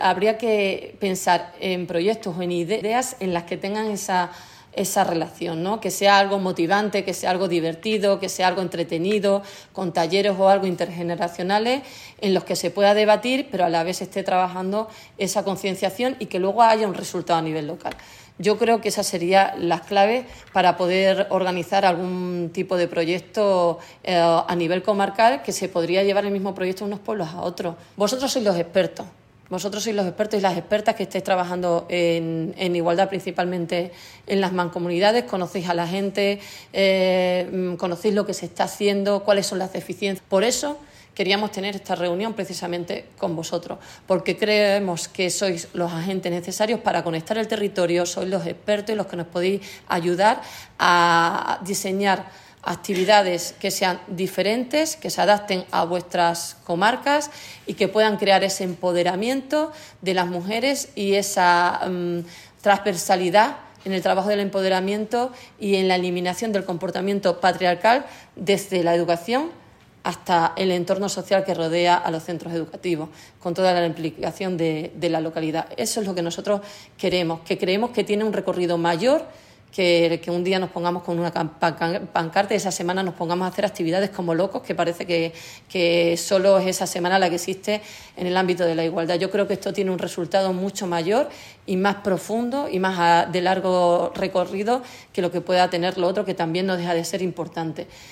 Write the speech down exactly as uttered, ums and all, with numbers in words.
Habría que pensar en proyectos o en ideas en las que tengan esa, esa relación, ¿no? Que sea algo motivante, que sea algo divertido, que sea algo entretenido, con talleres o algo intergeneracionales en los que se pueda debatir, pero a la vez esté trabajando esa concienciación y que luego haya un resultado a nivel local. Yo creo que esas serían las claves para poder organizar algún tipo de proyecto eh, a nivel comarcal, que se podría llevar el mismo proyecto de unos pueblos a otros. Vosotros sois los expertos. Vosotros sois los expertos y las expertas que estáis trabajando en, en igualdad, principalmente en las mancomunidades. Conocéis a la gente, eh, conocéis lo que se está haciendo, cuáles son las deficiencias. Por eso queríamos tener esta reunión precisamente con vosotros, porque creemos que sois los agentes necesarios para conectar el territorio, sois los expertos y los que nos podéis ayudar a diseñar actividades que sean diferentes, que se adapten a vuestras comarcas y que puedan crear ese empoderamiento de las mujeres y esa um, transversalidad en el trabajo del empoderamiento y en la eliminación del comportamiento patriarcal desde la educación hasta el entorno social que rodea a los centros educativos, con toda la implicación de, de la localidad. Eso es lo que nosotros queremos, que creemos que tiene un recorrido mayor, que, que un día nos pongamos con una pancarta y esa semana nos pongamos a hacer actividades como locos, que parece que, que solo es esa semana la que existe en el ámbito de la igualdad. Yo creo que esto tiene un resultado mucho mayor y más profundo y más a, de largo recorrido que lo que pueda tener lo otro, que también no deja de ser importante.